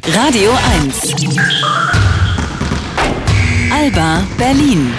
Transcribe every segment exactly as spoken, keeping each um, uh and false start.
Radio eins. Alba Berlin.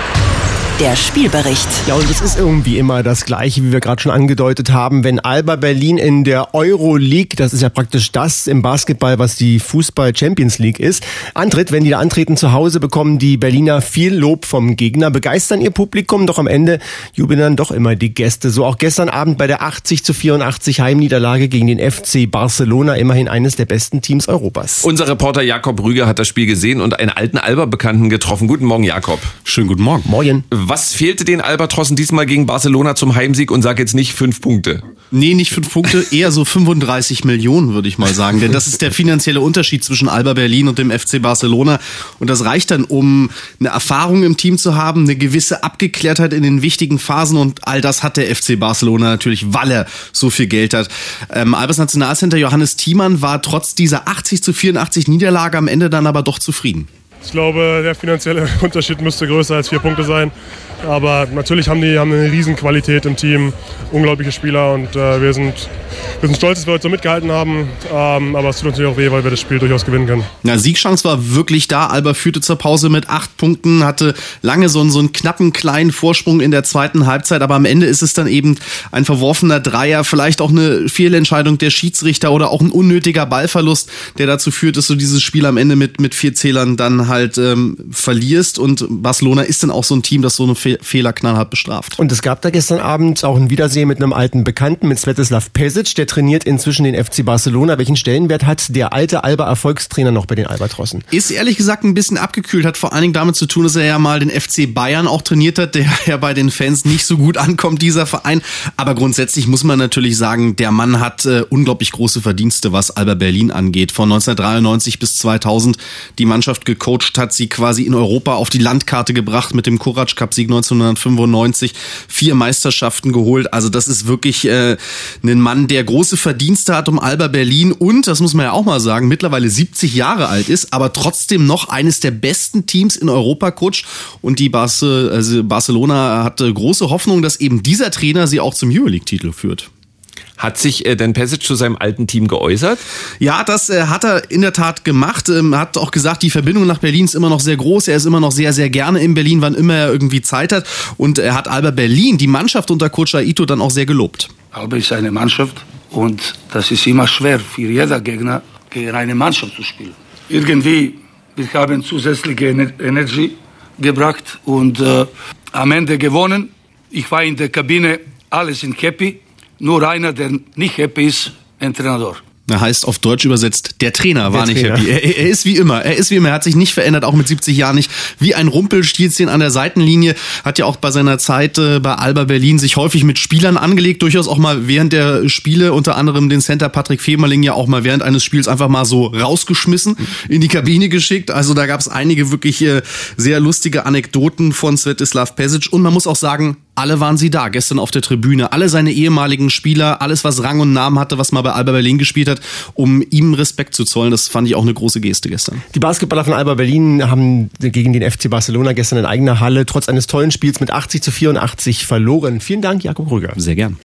Der Spielbericht. Ja, und es ist irgendwie immer das Gleiche, wie wir gerade schon angedeutet haben. Wenn Alba Berlin in der Euroleague, das ist ja praktisch das im Basketball, was die Fußball-Champions League ist, antritt, wenn die da antreten zu Hause, bekommen die Berliner viel Lob vom Gegner, begeistern ihr Publikum, doch am Ende jubeln dann doch immer die Gäste. So auch gestern Abend bei der achtzig zu vierundachtzig Heimniederlage gegen den F C Barcelona, immerhin eines der besten Teams Europas. Unser Reporter Jakob Rüger hat das Spiel gesehen und einen alten Alba-Bekannten getroffen. Guten Morgen, Jakob. Schönen guten Morgen. Morgen. Was fehlte den Albatrossen diesmal gegen Barcelona zum Heimsieg und sag jetzt nicht fünf Punkte? Nee, nicht fünf Punkte, eher so fünfunddreißig Millionen, würde ich mal sagen. Denn das ist der finanzielle Unterschied zwischen Alba Berlin und dem F C Barcelona. Und das reicht dann, um eine Erfahrung im Team zu haben, eine gewisse Abgeklärtheit in den wichtigen Phasen. Und all das hat der F C Barcelona natürlich, weil er so viel Geld hat. Ähm, Albas Nationalcenter Johannes Thiemann war trotz dieser achtzig zu vierundachtzig Niederlage am Ende dann aber doch zufrieden. Ich glaube, der finanzielle Unterschied müsste größer als vier Punkte sein. Aber natürlich haben die haben eine riesen Qualität im Team, unglaubliche Spieler und äh, wir sind wir sind stolz, dass wir heute so mitgehalten haben. Ähm, aber es tut natürlich auch weh, weil wir das Spiel durchaus gewinnen können. Ja, Siegchance war wirklich da. Alba führte zur Pause mit acht Punkten, hatte lange so einen, so einen knappen kleinen Vorsprung in der zweiten Halbzeit. Aber am Ende ist es dann eben ein verworfener Dreier, vielleicht auch eine Fehlentscheidung der Schiedsrichter oder auch ein unnötiger Ballverlust, der dazu führt, dass du dieses Spiel am Ende mit mit vier Zählern dann halt ähm, verlierst. Und Barcelona ist dann auch so ein Team, das so eine Fe- Fehler knallhart bestraft. Und es gab da gestern Abend auch ein Wiedersehen mit einem alten Bekannten, mit Svetislav Pesic. Der trainiert inzwischen den F C Barcelona. Welchen Stellenwert hat der alte Alba-Erfolgstrainer noch bei den Albatrossen? Ist ehrlich gesagt ein bisschen abgekühlt, hat vor allen Dingen damit zu tun, dass er ja mal den F C Bayern auch trainiert hat, der ja bei den Fans nicht so gut ankommt, dieser Verein. Aber grundsätzlich muss man natürlich sagen, der Mann hat äh, unglaublich große Verdienste, was Alba Berlin angeht. Von neunzehnhundertdreiundneunzig bis zweitausend die Mannschaft gecoacht, hat sie quasi in Europa auf die Landkarte gebracht mit dem Kurac-Cup-Sieg neunzehnhundertfünfundneunzig, vier Meisterschaften geholt. Also das ist wirklich äh, ein Mann, der große Verdienste hat um Alba Berlin und, das muss man ja auch mal sagen, mittlerweile siebzig Jahre alt ist, aber trotzdem noch eines der besten Teams in Europa coacht. Und die Barce- also Barcelona hatte große Hoffnung, dass eben dieser Trainer sie auch zum Euroleague-Titel führt. Hat sich äh, denn Pesic zu seinem alten Team geäußert? Ja, das äh, hat er in der Tat gemacht. Ähm, hat auch gesagt, die Verbindung nach Berlin ist immer noch sehr groß. Er ist immer noch sehr, sehr gerne in Berlin, wann immer er irgendwie Zeit hat. Und er hat Alba Berlin, die Mannschaft unter Coach Aito, dann auch sehr gelobt. Alba ist eine Mannschaft und das ist immer schwer für jeder Gegner, gegen eine Mannschaft zu spielen. Irgendwie, wir haben zusätzliche Energie gebracht und äh, am Ende gewonnen. Ich war in der Kabine, alle sind happy. Nur einer, der nicht happy ist, ein Trainer. Er heißt auf Deutsch übersetzt, der Trainer war der nicht Trainer. happy. Er, er ist wie immer, er ist wie immer, er hat sich nicht verändert, auch mit siebzig Jahren nicht. Wie ein Rumpelstilzchen an der Seitenlinie, hat ja auch bei seiner Zeit äh, bei Alba Berlin sich häufig mit Spielern angelegt, durchaus auch mal während der Spiele, unter anderem den Center Patrick Femerling ja auch mal während eines Spiels einfach mal so rausgeschmissen, in die Kabine geschickt. Also da gab es einige wirklich äh, sehr lustige Anekdoten von Svetislav Pesic und man muss auch sagen, alle waren sie da, gestern auf der Tribüne. Alle seine ehemaligen Spieler, alles was Rang und Namen hatte, was mal bei Alba Berlin gespielt hat, um ihm Respekt zu zollen. Das fand ich auch eine große Geste gestern. Die Basketballer von Alba Berlin haben gegen den F C Barcelona gestern in eigener Halle trotz eines tollen Spiels mit achtzig zu vierundachtzig verloren. Vielen Dank, Jakob Rüger. Sehr gern.